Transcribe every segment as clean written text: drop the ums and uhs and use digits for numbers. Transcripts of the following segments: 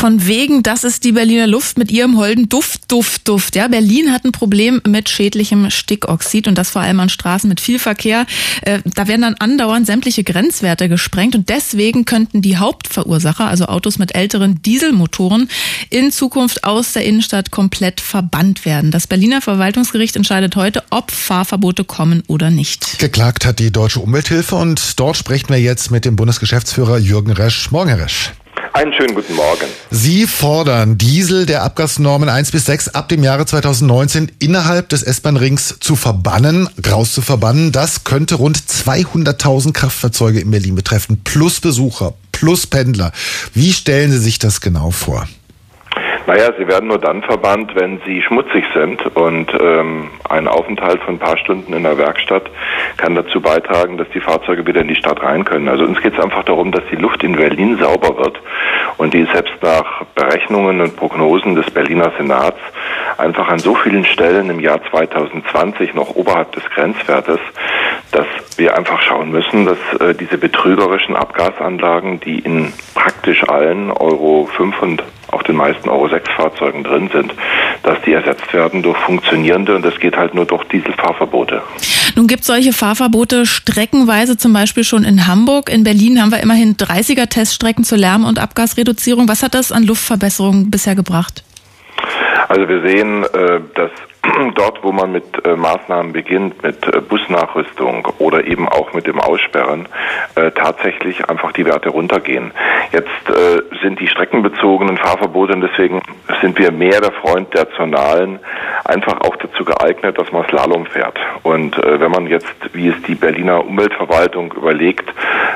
Von wegen, das ist die Berliner Luft mit ihrem holden Duft. Ja, Berlin hat ein Problem mit schädlichem Stickoxid und das vor allem an Straßen mit viel Verkehr. Da werden dann andauernd sämtliche Grenzwerte gesprengt und deswegen könnten die Hauptverursacher, also Autos mit älteren Dieselmotoren, in Zukunft aus der Innenstadt komplett verbannt werden. Das Berliner Verwaltungsgericht entscheidet heute, ob Fahrverbote kommen oder nicht. Geklagt hat die Deutsche Umwelthilfe und dort sprechen wir jetzt mit dem Bundesgeschäftsführer Jürgen Resch. Morgen, Herr Resch. Einen schönen guten Morgen. Sie fordern, Diesel der Abgasnormen 1 bis 6 ab dem Jahre 2019 innerhalb des S-Bahn-Rings rauszuverbannen. Das könnte rund 200.000 Kraftfahrzeuge in Berlin betreffen, plus Besucher, plus Pendler. Wie stellen Sie sich das genau vor? Naja, sie werden nur dann verbannt, wenn sie schmutzig sind und ein Aufenthalt von ein paar Stunden in der Werkstatt kann dazu beitragen, dass die Fahrzeuge wieder in die Stadt rein können. Also uns geht es einfach darum, dass die Luft in Berlin sauber wird und die ist selbst nach Berechnungen und Prognosen des Berliner Senats einfach an so vielen Stellen im Jahr 2020 noch oberhalb des Grenzwertes, dass wir einfach schauen müssen, dass diese betrügerischen Abgasanlagen, die in praktisch allen Euro 5 und auch den meisten Euro 6 Fahrzeugen drin sind, dass die ersetzt werden durch funktionierende und das geht halt nur durch Dieselfahrverbote. Nun gibt es solche Fahrverbote streckenweise zum Beispiel schon in Hamburg. In Berlin haben wir immerhin 30er-Teststrecken zur Lärm- und Abgasreduzierung. Was hat das an Luftverbesserungen bisher gebracht? Also wir sehen, dass dort, wo man mit Maßnahmen beginnt, mit Busnachrüstung oder eben auch mit dem Aussperren, tatsächlich einfach die Werte runtergehen. Jetzt sind die streckenbezogenen Fahrverbote, und deswegen sind wir mehr der Freund der zonalen, einfach auch dazu geeignet, dass man Slalom fährt. Und wenn man jetzt, wie es die Berliner Umweltverwaltung überlegt,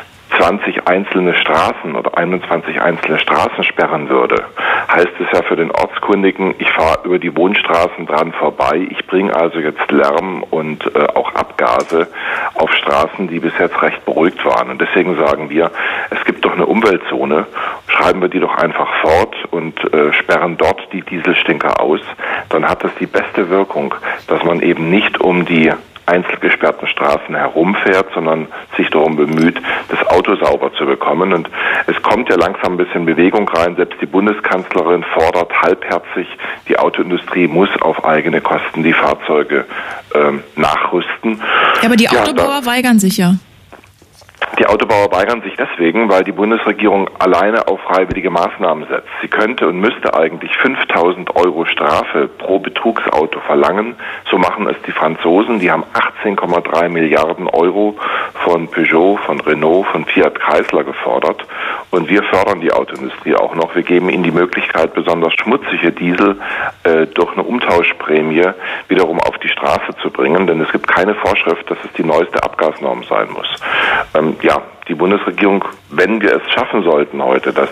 20 einzelne Straßen oder 21 einzelne Straßen sperren würde, heißt es ja für den Ortskundigen, ich fahre über die Wohnstraßen dran vorbei, ich bringe also jetzt Lärm und auch Abgase auf Straßen, die bis jetzt recht beruhigt waren. Und deswegen sagen wir, es gibt doch eine Umweltzone, schreiben wir die doch einfach fort und sperren dort die Dieselstinker aus, dann hat das die beste Wirkung, dass man eben nicht um die einzelgesperrten Straßen herumfährt, sondern sich darum bemüht, das Auto sauber zu bekommen. Und es kommt ja langsam ein bisschen Bewegung rein. Selbst die Bundeskanzlerin fordert halbherzig, die Autoindustrie muss auf eigene Kosten die Fahrzeuge nachrüsten. Ja, aber die Autobauer weigern sich ja. Die Autobauer weigern sich deswegen, weil die Bundesregierung alleine auf freiwillige Maßnahmen setzt. Sie könnte und müsste eigentlich 5.000 Euro Strafe pro Betrugsauto verlangen. So machen es die Franzosen. Die haben 18,3 Milliarden Euro von Peugeot, von Renault, von Fiat Chrysler gefordert. Und wir fördern die Autoindustrie auch noch. Wir geben ihnen die Möglichkeit, besonders schmutzige Diesel durch eine Umtauschprämie wiederum auf die Straße zu bringen. Denn es gibt keine Vorschrift, dass es die neueste Abgasnorm sein muss. Die Bundesregierung, wenn wir es schaffen sollten heute, dass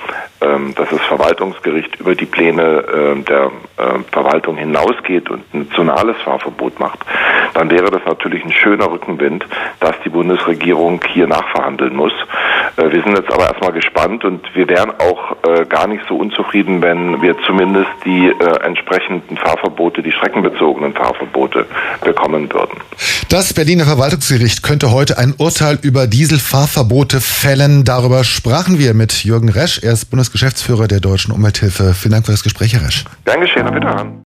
das Verwaltungsgericht über die Pläne der Verwaltung hinausgeht und ein zonales Fahrverbot macht, dann wäre das natürlich ein schöner Rückenwind, dass die Bundesregierung hier nachverhandeln muss. Wir sind jetzt aber erstmal gespannt und wir wären auch gar nicht so unzufrieden, wenn wir zumindest die entsprechenden Fahrverbote, die streckenbezogenen Fahrverbote bekommen würden. Das Berliner Verwaltungsgericht könnte heute ein Urteil über Dieselfahrverbote fällen. Darüber sprachen wir mit Jürgen Resch. Er ist Bundesgeschäftsführer der Deutschen Umwelthilfe. Vielen Dank für das Gespräch, Herr Resch. Gern geschehen, auf Wiederhören.